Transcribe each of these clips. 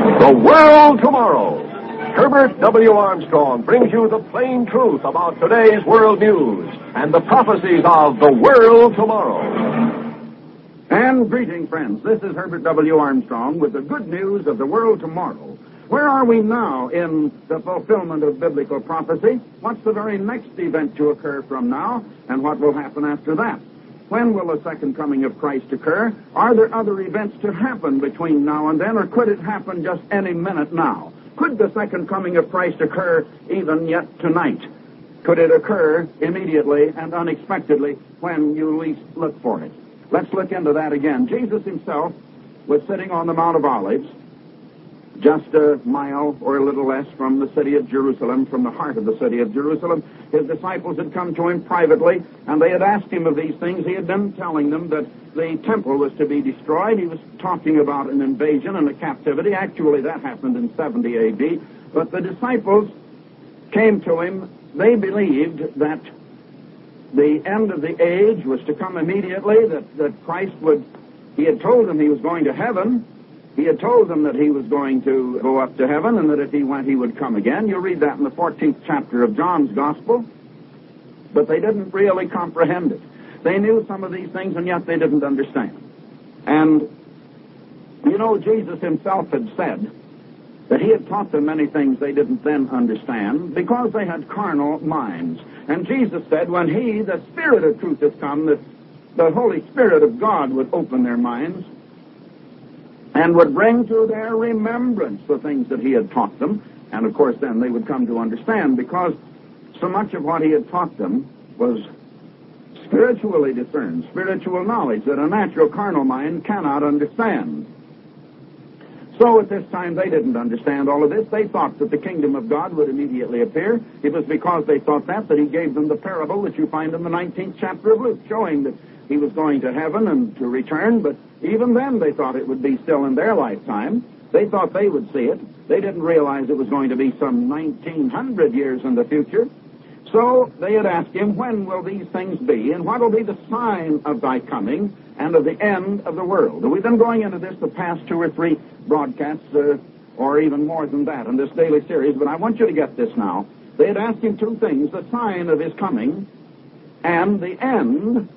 The World Tomorrow. Herbert W. Armstrong brings you the plain truth about today's world news and the prophecies of the world tomorrow. And greeting, friends. This is Herbert W. Armstrong with the good news of the world tomorrow. Where are we now in the fulfillment of biblical prophecy? What's the very next event to occur from now, and what will happen after that? When will the second coming of Christ occur? Are there other events to happen between now and then, or could it happen just any minute now? Could the second coming of Christ occur even yet tonight? Could it occur immediately and unexpectedly when you least look for it? Let's look into that again. Jesus himself was sitting on the Mount of Olives, just a mile or a little less from the city of Jerusalem, from the heart of the city of Jerusalem. His disciples had come to him privately, and they had asked him of these things. He had been telling them that the temple was to be destroyed. He was talking about an invasion and a captivity. Actually, that happened in 70 A.D. But the disciples came to him. They believed that the end of the age was to come immediately, that Christ would... He had told them he was going to heaven. He had told them that he was going to go up to heaven, and that if he went, he would come again. You'll read that in the 14th chapter of John's Gospel. But they didn't really comprehend it. They knew some of these things, and yet they didn't understand. And, you know, Jesus himself had said that he had taught them many things they didn't then understand because they had carnal minds. And Jesus said, when he, the Spirit of truth, has come, that the Holy Spirit of God would open their minds and would bring to their remembrance the things that he had taught them. And, of course, then they would come to understand, because so much of what he had taught them was spiritually discerned, spiritual knowledge that a natural carnal mind cannot understand. So at this time they didn't understand all of this. They thought that the kingdom of God would immediately appear. It was because they thought that he gave them the parable that you find in the 19th chapter of Luke, showing that he was going to heaven and to return. But even then they thought it would be still in their lifetime. They thought they would see it. They didn't realize it was going to be some 1900 years in the future. So they had asked him, when will these things be, and what will be the sign of thy coming and of the end of the world? And we've been going into this the past 2 or 3 broadcasts, or even more than that, in this daily series, but I want you to get this now. They had asked him 2 things, the sign of his coming and the end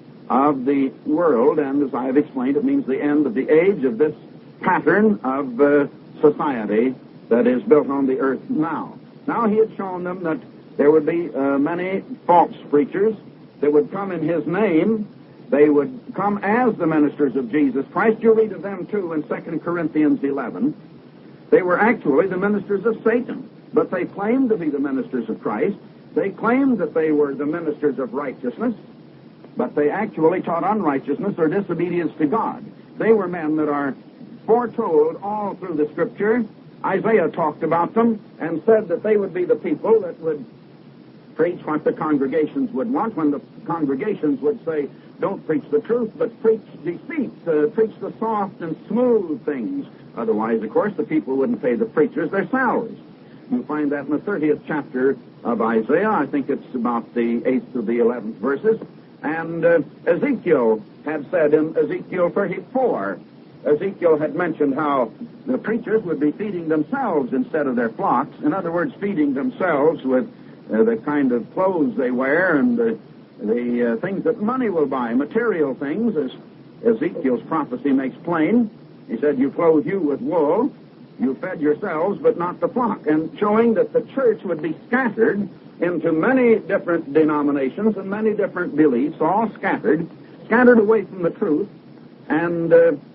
of the world. And as I have explained, it means the end of the age of this pattern of society that is built on the earth now. Now he had shown them that there would be many false preachers that would come in his name. They would come as the ministers of Jesus Christ. You read of them, too, in 2 Corinthians 11. They were actually the ministers of Satan, but they claimed to be the ministers of Christ. They claimed that they were the ministers of righteousness, but they actually taught unrighteousness or disobedience to God. They were men that are foretold all through the Scripture. Isaiah talked about them and said that they would be the people that would preach what the congregations would want, when the congregations would say, don't preach the truth, but preach deceit, preach the soft and smooth things. Otherwise, of course, the people wouldn't pay the preachers their salaries. You find that in the 30th chapter of Isaiah. I think it's about the 8th to the 11th verses. And Ezekiel had said in Ezekiel 34, Ezekiel had mentioned how the preachers would be feeding themselves instead of their flocks. In other words, feeding themselves with the kind of clothes they wear and the things that money will buy, material things, as Ezekiel's prophecy makes plain. He said, you clothe you with wool, you fed yourselves, but not the flock. And showing that the church would be scattered into many different denominations and many different beliefs, all scattered away from the truth, and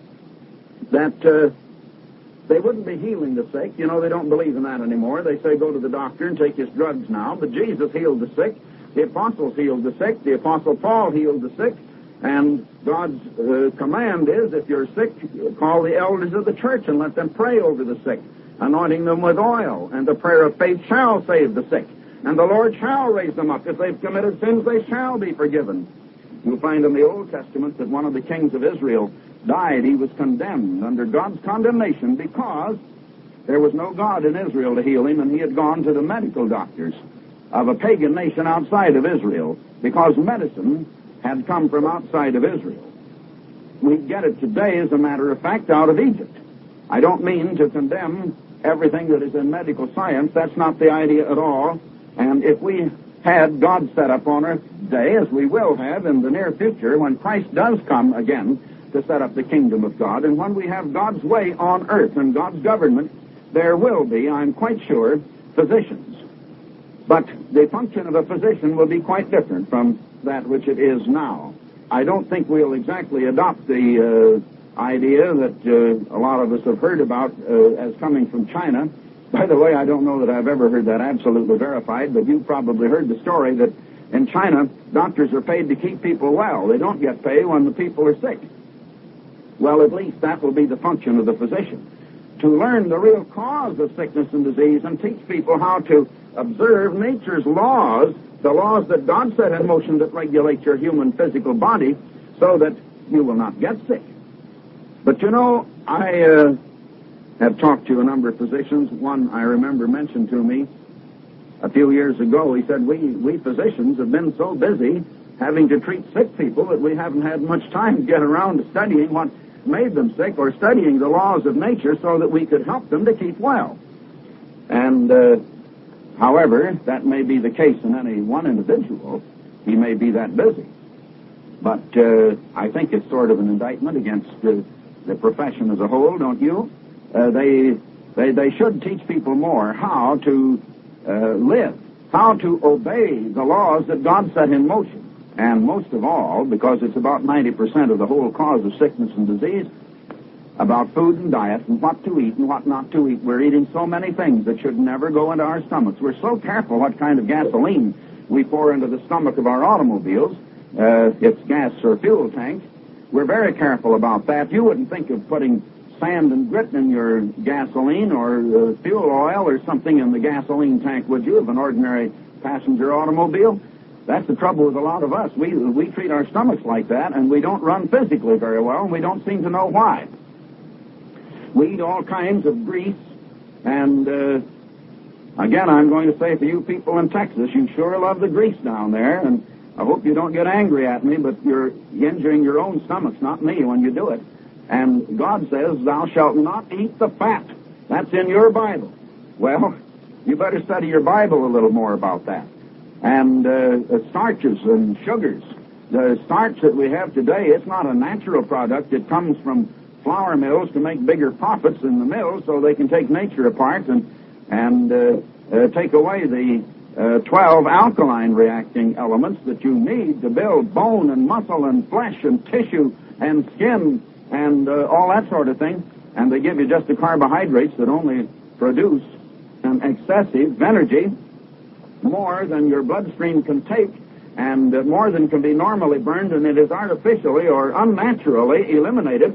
that they wouldn't be healing the sick. You know, they don't believe in that anymore. They say go to the doctor and take his drugs now. But Jesus healed the sick. The apostles healed the sick. The apostle Paul healed the sick. And God's command is, if you're sick, call the elders of the church and let them pray over the sick, anointing them with oil. And the prayer of faith shall save the sick. And the Lord shall raise them up. If they've committed sins, they shall be forgiven. You'll find in the Old Testament that one of the kings of Israel died. He was condemned under God's condemnation because there was no God in Israel to heal him, and he had gone to the medical doctors of a pagan nation outside of Israel because medicine had come from outside of Israel. We get it today, as a matter of fact, out of Egypt. I don't mean to condemn everything that is in medical science. That's not the idea at all. And if we had God set up on earth today, as we will have in the near future, when Christ does come again to set up the kingdom of God, and when we have God's way on earth and God's government, there will be, I'm quite sure, physicians. But the function of a physician will be quite different from that which it is now. I don't think we'll exactly adopt the idea that a lot of us have heard about as coming from China. By the way, I don't know that I've ever heard that absolutely verified, but you've probably heard the story that in China, doctors are paid to keep people well. They don't get paid when the people are sick. Well, at least that will be the function of the physician, to learn the real cause of sickness and disease and teach people how to observe nature's laws, the laws that God set in motion that regulate your human physical body, so that you will not get sick. But you know, I have talked to a number of physicians. One I remember mentioned to me a few years ago. He said, we physicians have been so busy having to treat sick people that we haven't had much time to get around to studying what made them sick or studying the laws of nature so that we could help them to keep well. And however, that may be the case in any one individual. He may be that busy. But I think it's sort of an indictment against the profession as a whole, don't you? They should teach people more how to live, how to obey the laws that God set in motion. And most of all, because it's about 90% of the whole cause of sickness and disease, about food and diet and what to eat and what not to eat. We're eating so many things that should never go into our stomachs. We're so careful what kind of gasoline we pour into the stomach of our automobiles, its gas or fuel tank. We're very careful about that. You wouldn't think of putting sand and grit in your gasoline or fuel oil or something in the gasoline tank, would you, of an ordinary passenger automobile? That's the trouble with a lot of us. We treat our stomachs like that, and we don't run physically very well, and we don't seem to know why. We eat all kinds of grease, and again, I'm going to say for you people in Texas, you sure love the grease down there, and I hope you don't get angry at me, but you're injuring your own stomachs, not me, when you do it. And God says, thou shalt not eat the fat. That's in your Bible. Well, you better study your Bible a little more about that. And starches and sugars. The starch that we have today, it's not a natural product. It comes from flour mills to make bigger profits in the mills so they can take nature apart and take away the 12 alkaline reacting elements that you need to build bone and muscle and flesh and tissue and skin and all that sort of thing. And they give you just the carbohydrates that only produce an excessive energy, more than your bloodstream can take, and more than can be normally burned, and it is artificially or unnaturally eliminated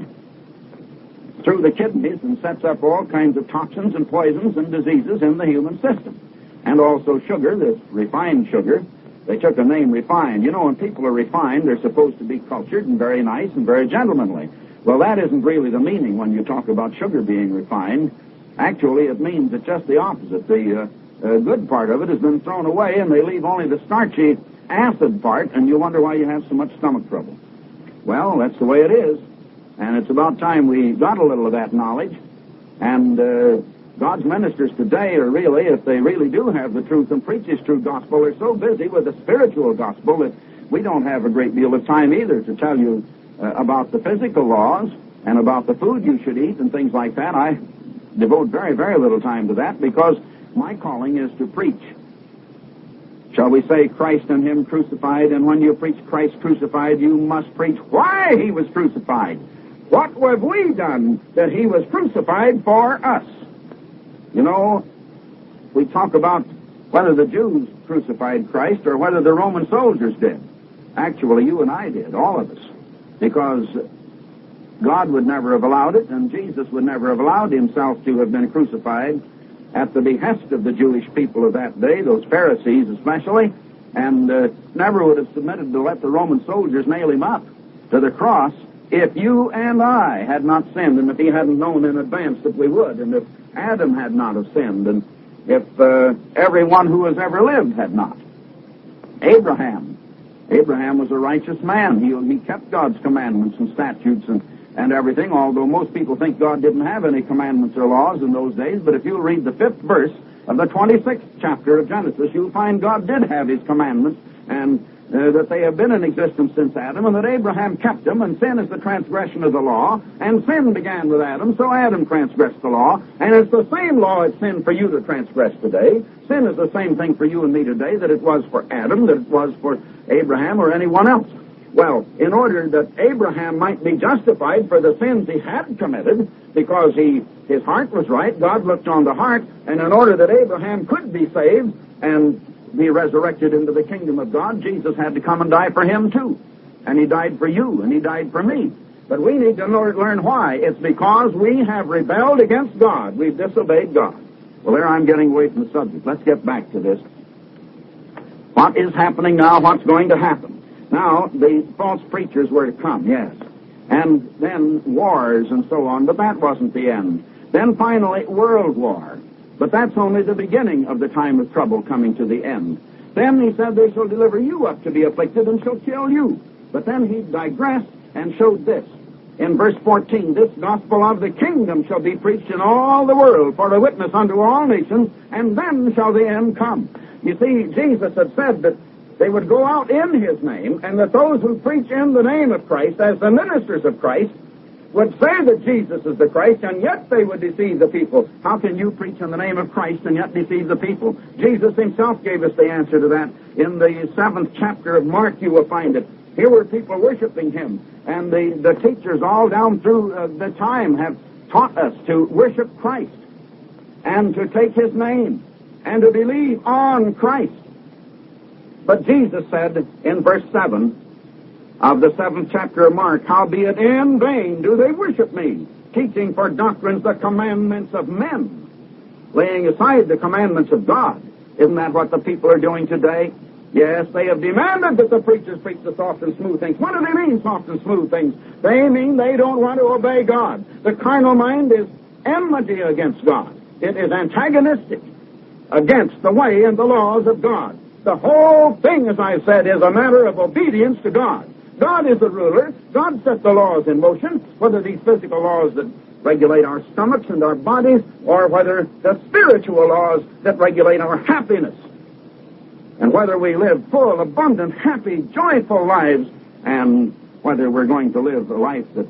through the kidneys and sets up all kinds of toxins and poisons and diseases in the human system. And also sugar, this refined sugar. They took the name refined. You know, when people are refined, they're supposed to be cultured and very nice and very gentlemanly. Well, that isn't really the meaning when you talk about sugar being refined. Actually, it means it's just the opposite. The good part of it has been thrown away, and they leave only the starchy acid part, and you wonder why you have so much stomach trouble. Well, that's the way it is, and it's about time we got a little of that knowledge. And God's ministers today are really, if they really do have the truth and preach His true gospel, they're so busy with the spiritual gospel that we don't have a great deal of time either to tell you about the physical laws and about the food you should eat and things like that. I devote very, very little time to that because my calling is to preach. Shall we say Christ and Him crucified? And when you preach Christ crucified, you must preach why He was crucified. What have we done that He was crucified for us? You know, we talk about whether the Jews crucified Christ or whether the Roman soldiers did. Actually, you and I did, all of us, because God would never have allowed it, and Jesus would never have allowed Himself to have been crucified at the behest of the Jewish people of that day, those Pharisees especially, and never would have submitted to let the Roman soldiers nail Him up to the cross if you and I had not sinned, and if He hadn't known in advance that we would, and if Adam had not have sinned, and if everyone who has ever lived had not. Abraham was a righteous man. He kept God's commandments and statutes and everything, although most people think God didn't have any commandments or laws in those days. But if you read the 5th verse of the 26th chapter of Genesis, you'll find God did have his commandments, and that they have been in existence since Adam, and that Abraham kept them, and sin is the transgression of the law, and sin began with Adam, so Adam transgressed the law, and it's the same law it's sin for you to transgress today. Sin is the same thing for you and me today that it was for Adam, that it was for Abraham or anyone else. Well, in order that Abraham might be justified for the sins he had committed, because his heart was right, God looked on the heart, and in order that Abraham could be saved and be resurrected into the kingdom of God, Jesus had to come and die for him too. And he died for you, and he died for me. But we need to learn why. It's because we have rebelled against God. We've disobeyed God. Well, there I'm getting away from the subject. Let's get back to this. What is happening now? What's going to happen? Now, the false preachers were to come, yes. And then wars and so on, but that wasn't the end. Then finally, world war. But that's only the beginning of the time of trouble coming to the end. Then he said, they shall deliver you up to be afflicted and shall kill you. But then he digressed and showed this. In verse 14, this gospel of the kingdom shall be preached in all the world for a witness unto all nations, and then shall the end come. You see, Jesus had said that they would go out in his name, and that those who preach in the name of Christ, as the ministers of Christ, would say that Jesus is the Christ, and yet they would deceive the people. How can you preach in the name of Christ and yet deceive the people? Jesus himself gave us the answer to that. In the 7th chapter of Mark, you will find it. Here were people worshiping him, and the teachers all down through the time have taught us to worship Christ and to take his name and to believe on Christ. But Jesus said in verse 7 of the 7th chapter of Mark, howbeit in vain do they worship me, teaching for doctrines the commandments of men, laying aside the commandments of God. Isn't that what the people are doing today? Yes, they have demanded that the preachers preach the soft and smooth things. What do they mean, soft and smooth things? They mean they don't want to obey God. The carnal mind is enmity against God. It is antagonistic against the way and the laws of God. The whole thing, as I said, is a matter of obedience to God. God is the ruler. God set the laws in motion, whether these physical laws that regulate our stomachs and our bodies, or whether the spiritual laws that regulate our happiness, and whether we live full, abundant, happy, joyful lives, and whether we're going to live a life that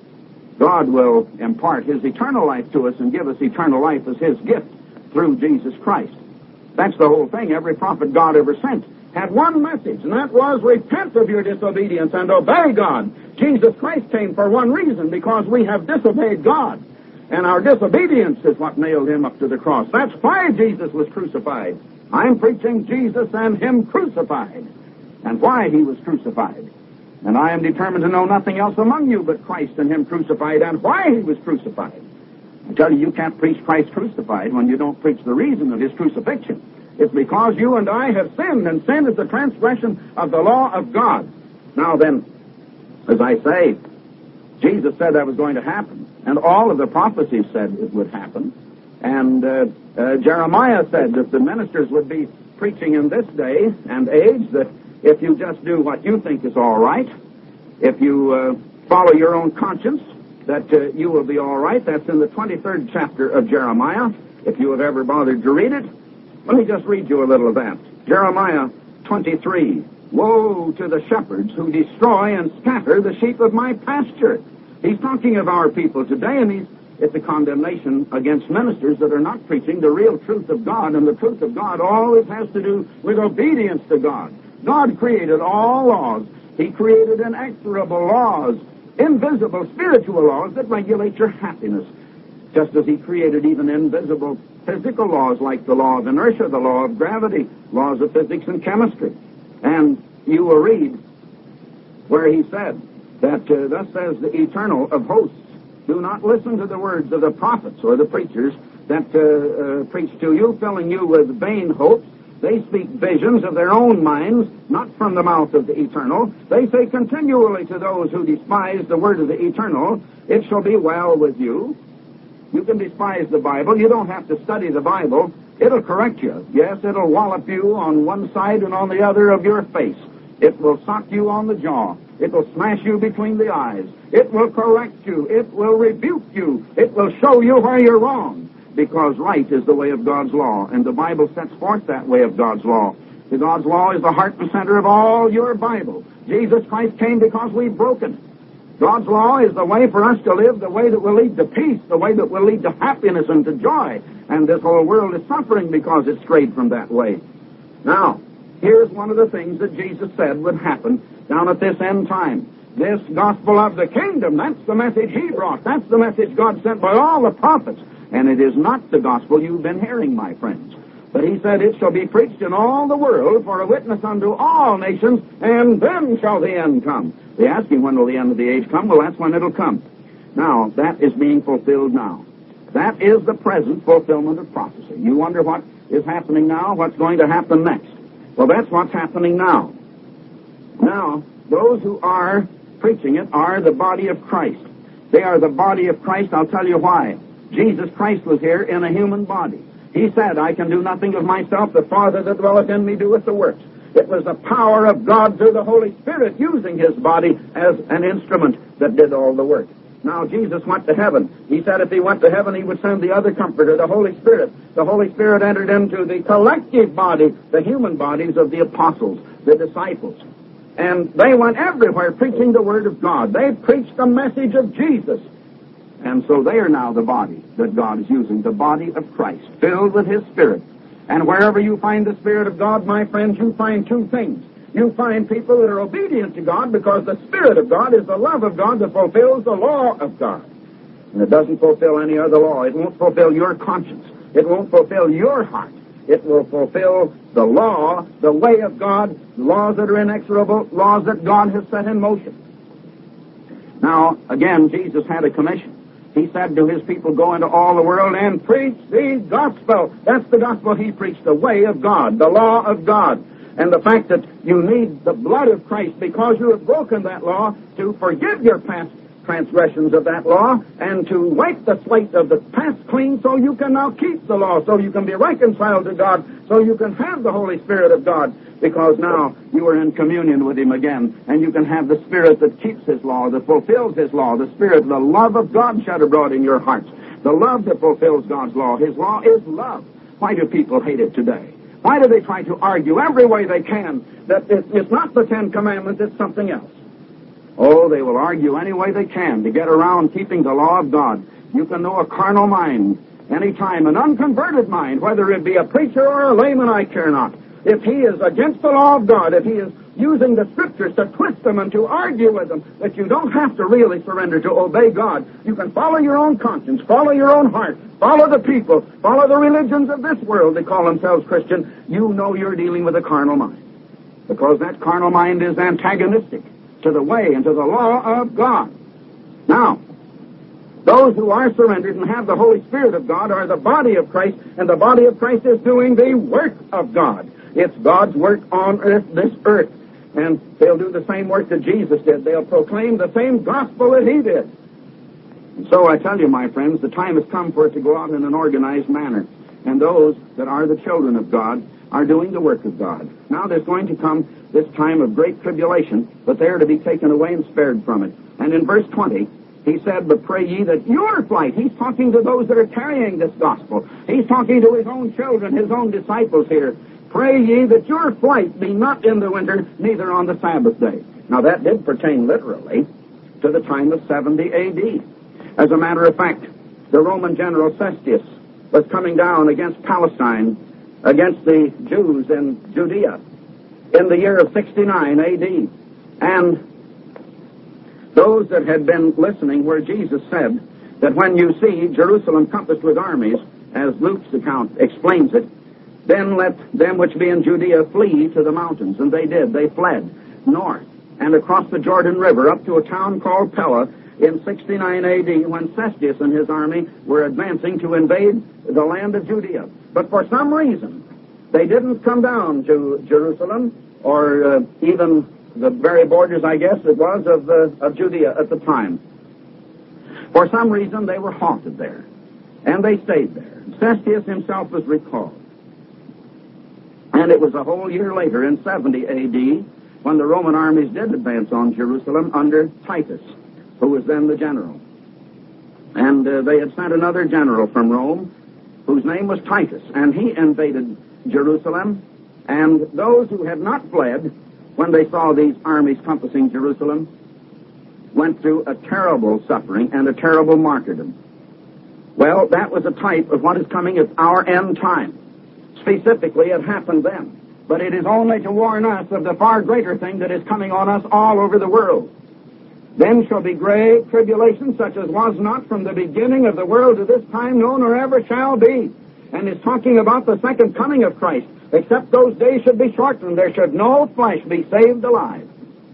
God will impart his eternal life to us and give us eternal life as his gift through Jesus Christ. That's the whole thing. Every prophet God ever sent had one message, and that was repent of your disobedience and obey God. Jesus Christ came for one reason, because we have disobeyed God. And our disobedience is what nailed him up to the cross. That's why Jesus was crucified. I'm preaching Jesus and him crucified, and why he was crucified. And I am determined to know nothing else among you but Christ and him crucified, and why he was crucified. I tell you, you can't preach Christ crucified when you don't preach the reason of his crucifixion. It's because you and I have sinned, and sin is the transgression of the law of God. Now then, as I say, Jesus said that was going to happen, and all of the prophecies said it would happen. And Jeremiah said that the ministers would be preaching in this day and age that if you just do what you think is all right, if you follow your own conscience, that you will be all right. That's in the 23rd chapter of Jeremiah, if you have ever bothered to read it. Let me just read you a little of that. Jeremiah 23. Woe to the shepherds who destroy and scatter the sheep of my pasture. He's talking of our people today, and it's a condemnation against ministers that are not preaching the real truth of God, and the truth of God always has to do with obedience to God. God created all laws. He created inexorable laws, invisible spiritual laws that regulate your happiness, just as he created even invisible physical laws like the law of inertia, the law of gravity, laws of physics and chemistry. And you will read where he said that, thus says the Eternal of hosts, do not listen to the words of the prophets or the preachers that preach to you, filling you with vain hopes. They speak visions of their own minds, not from the mouth of the Eternal. They say continually to those who despise the word of the Eternal, it shall be well with you. You can despise the Bible. You don't have to study the Bible. It'll correct you. Yes, it'll wallop you on one side and on the other of your face. It will sock you on the jaw. It will smash you between the eyes. It will correct you. It will rebuke you. It will show you where you're wrong, because right is the way of God's law, and the Bible sets forth that way of God's law. The God's law is the heart and center of all your Bible. Jesus Christ came because we've broken it. God's law is the way for us to live, the way that will lead to peace, the way that will lead to happiness and to joy. And this whole world is suffering because it's strayed from that way. Now, here's one of the things that Jesus said would happen down at this end time. This gospel of the kingdom, that's the message he brought. That's the message God sent by all the prophets. And it is not the gospel you've been hearing, my friends. But he said, it shall be preached in all the world for a witness unto all nations, and then shall the end come. They ask you, when will the end of the age come? Well, that's when it'll come. Now, that is being fulfilled now. That is the present fulfillment of prophecy. You wonder what is happening now, what's going to happen next. Well, that's what's happening now. Now, those who are preaching it are the body of Christ. They are the body of Christ. I'll tell you why. Jesus Christ was here in a human body. He said, I can do nothing of myself. The Father that dwelleth in me doeth the works. It was the power of God through the Holy Spirit using his body as an instrument that did all the work. Now, Jesus went to heaven. He said if he went to heaven, he would send the other Comforter, the Holy Spirit. The Holy Spirit entered into the collective body, the human bodies of the apostles, the disciples. And they went everywhere preaching the Word of God. They preached the message of Jesus. And so they are now the body that God is using, the body of Christ, filled with his Spirit. And wherever you find the Spirit of God, my friends, you find two things. You find people that are obedient to God because the Spirit of God is the love of God that fulfills the law of God. And it doesn't fulfill any other law. It won't fulfill your conscience. It won't fulfill your heart. It will fulfill the law, the way of God, laws that are inexorable, laws that God has set in motion. Now, again, Jesus had a commission. He said to his people, go into all the world and preach the gospel. That's the gospel he preached, the way of God, the law of God. And the fact that you need the blood of Christ because you have broken that law to forgive your past transgressions of that law and to wipe the slate of the past clean so you can now keep the law, so you can be reconciled to God, so you can have the Holy Spirit of God, because now you are in communion with him again, and you can have the Spirit that keeps his law, that fulfills his law, the Spirit, the love of God shed abroad in your hearts, the love that fulfills God's law. His law is love. Why do people hate it today? Why do they try to argue every way they can that it's not the Ten Commandments, it's something else? Oh, they will argue any way they can to get around keeping the law of God. You can know a carnal mind any time, an unconverted mind, whether it be a preacher or a layman, I care not. If he is against the law of God, if he is using the Scriptures to twist them and to argue with them, that you don't have to really surrender to obey God. You can follow your own conscience, follow your own heart, follow the people, follow the religions of this world. They call themselves Christian. You know you're dealing with a carnal mind, because that carnal mind is antagonistic to the way and to the law of God. Now, those who are surrendered and have the Holy Spirit of God are the body of Christ, and the body of Christ is doing the work of God. It's God's work on earth, this earth. And they'll do the same work that Jesus did. They'll proclaim the same gospel that he did. And so I tell you, my friends, the time has come for it to go out in an organized manner. And those that are the children of God are doing the work of God. Now there's going to come this time of great tribulation, but they are to be taken away and spared from it. And in verse 20, he said, but pray ye that your flight, he's talking to those that are carrying this gospel. He's talking to his own children, his own disciples here. Pray ye that your flight be not in the winter, neither on the Sabbath day. Now that did pertain literally to the time of 70 A.D. As a matter of fact, the Roman general Cestius was coming down against Palestine, against the Jews in Judea, in the year of 69 A.D. And those that had been listening where Jesus said that when you see Jerusalem compassed with armies, as Luke's account explains it, then let them which be in Judea flee to the mountains. And they did. They fled north and across the Jordan River up to a town called Pella in 69 A.D. when Cestius and his army were advancing to invade the land of Judea. But for some reason, they didn't come down to Jerusalem or even the very borders, I guess it was, of Judea at the time. For some reason, they were halted there, and they stayed there. Cestius himself was recalled. And it was a whole year later, in 70 A.D., when the Roman armies did advance on Jerusalem under Titus, who was then the general. And they had sent another general from Rome, whose name was Titus, and he invaded Jerusalem. And those who had not fled, when they saw these armies compassing Jerusalem, went through a terrible suffering and a terrible martyrdom. Well, that was a type of what is coming at our end time. Specifically, it happened then. But it is only to warn us of the far greater thing that is coming on us all over the world. Then shall be great tribulation, such as was not from the beginning of the world to this time, no, nor ever shall be. And is talking about the second coming of Christ. Except those days should be shortened, there should no flesh be saved alive.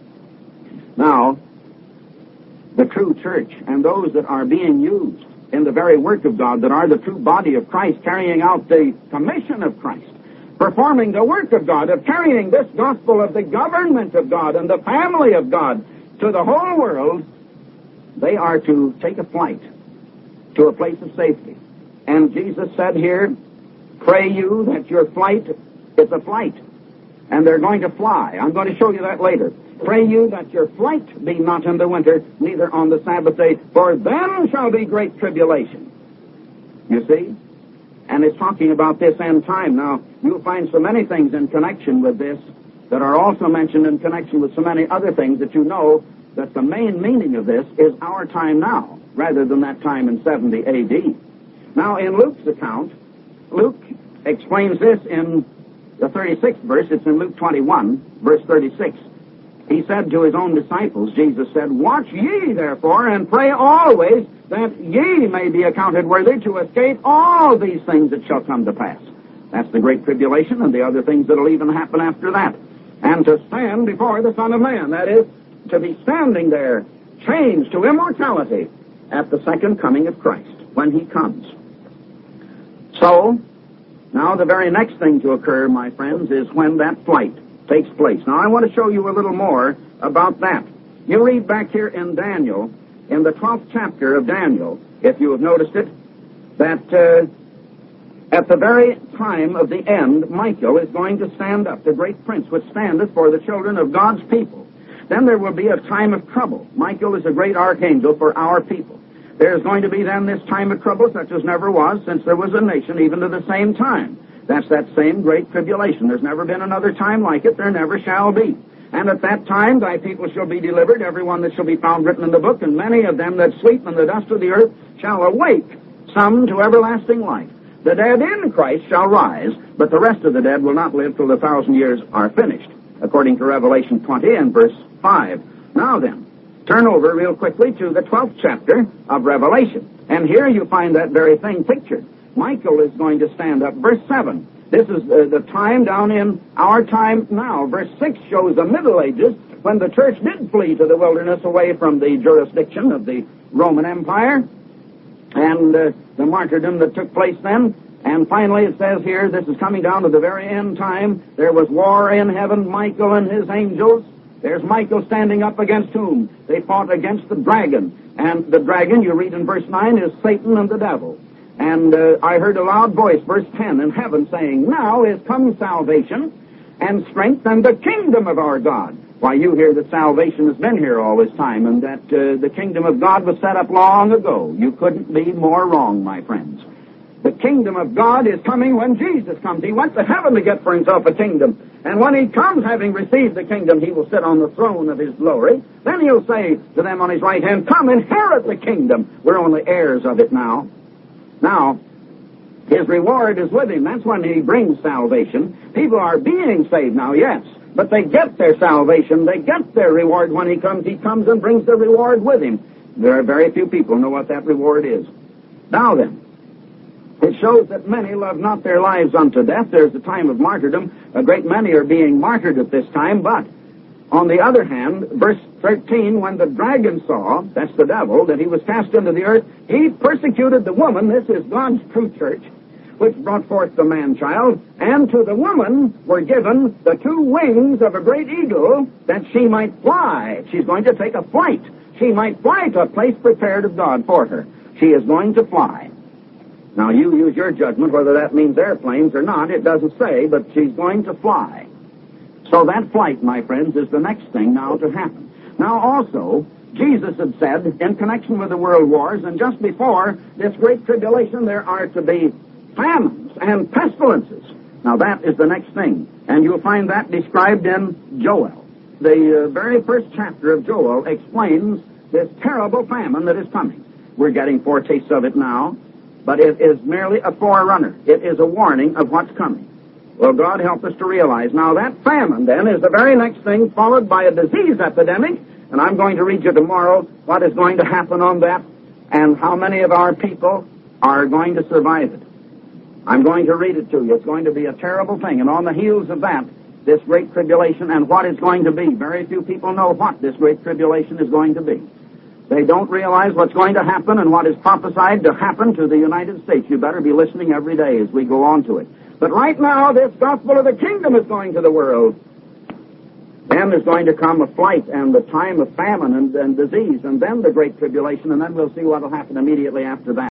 Now, the true church and those that are being used in the very work of God, that are the true body of Christ, carrying out the commission of Christ, performing the work of God, of carrying this gospel of the government of God and the family of God to the whole world, they are to take a flight to a place of safety. And Jesus said here, pray you that your flight is a flight. And they're going to fly. I'm going to show you that later. Pray you that your flight be not in the winter, neither on the Sabbath day, for then shall be great tribulation. You see? And it's talking about this end time. Now, you'll find so many things in connection with this that are also mentioned in connection with so many other things that you know that the main meaning of this is our time now, rather than that time in 70 A.D. Now, in Luke's account, Luke explains this in the 36th verse. It's in Luke 21, verse 36. He said to his own disciples, Jesus said, watch ye therefore, and pray always, that ye may be accounted worthy to escape all these things that shall come to pass. That's the great tribulation and the other things that will even happen after that. And to stand before the Son of Man, that is, to be standing there, changed to immortality at the second coming of Christ, when he comes. So, now the very next thing to occur, my friends, is when that flight takes place. Now, I want to show you a little more about that. You read back here in Daniel, in the 12th chapter of Daniel, if you have noticed it, that at the very time of the end, Michael is going to stand up, the great prince which standeth for the children of God's people. Then there will be a time of trouble. Michael is a great archangel for our people. There's going to be then this time of trouble such as never was since there was a nation, even to the same time. That's that same great tribulation. There's never been another time like it. There never shall be. And at that time thy people shall be delivered, every one that shall be found written in the book, and many of them that sleep in the dust of the earth shall awake, some to everlasting life. The dead in Christ shall rise, but the rest of the dead will not live till the 1,000 years are finished, according to Revelation 20 and verse 5. Now then, turn over real quickly to the 12th chapter of Revelation. And here you find that very thing pictured. Michael is going to stand up. Verse 7. This is the time down in our time now. Verse 6 shows the Middle Ages, when the church did flee to the wilderness away from the jurisdiction of the Roman Empire, and the martyrdom that took place then. And finally it says here, this is coming down to the very end time, there was war in heaven, Michael and his angels. There's Michael standing up against whom? They fought against the dragon. And the dragon, you read in verse 9, is Satan and the devil. And I heard a loud voice, verse 10, in heaven saying, now is come salvation and strength and the kingdom of our God. Why, you hear that salvation has been here all this time, and that the kingdom of God was set up long ago. You couldn't be more wrong, my friends. The kingdom of God is coming when Jesus comes. He went to heaven to get for himself a kingdom. And when he comes, having received the kingdom, he will sit on the throne of his glory. Then he'll say to them on his right hand, come, inherit the kingdom. We're only heirs of it now. Now, his reward is with him. That's when he brings salvation. People are being saved now, yes. But they get their salvation. They get their reward when he comes. He comes and brings the reward with him. There are very few people who know what that reward is. Now then, it shows that many love not their lives unto death. There's the time of martyrdom. A great many are being martyred at this time. But, on the other hand, verse 13, when the dragon saw, that's the devil, that he was cast into the earth, he persecuted the woman, this is God's true church, which brought forth the man-child, and to the woman were given the 2 wings of a great eagle, that she might fly. She's going to take a flight. She might fly to a place prepared of God for her. She is going to fly. Now, you use your judgment whether that means airplanes or not. It doesn't say, but she's going to fly. So that flight, my friends, is the next thing now to happen. Now also, Jesus had said, in connection with the world wars, and just before this great tribulation, there are to be famines and pestilences. Now that is the next thing. And you'll find that described in Joel. The very first chapter of Joel explains this terrible famine that is coming. We're getting foretastes of it now, but it is merely a forerunner. It is a warning of what's coming. Well, God help us to realize. Now, that famine, then, is the very next thing, followed by a disease epidemic, and I'm going to read you tomorrow what is going to happen on that and how many of our people are going to survive it. I'm going to read it to you. It's going to be a terrible thing, and on the heels of that, this great tribulation and what it's going to be. Very few people know what this great tribulation is going to be. They don't realize what's going to happen and what is prophesied to happen to the United States. You better be listening every day as we go on to it. But right now, this gospel of the kingdom is going to the world. Then there's going to come a flight and the time of famine and disease, and then the great tribulation, and then we'll see what will happen immediately after that.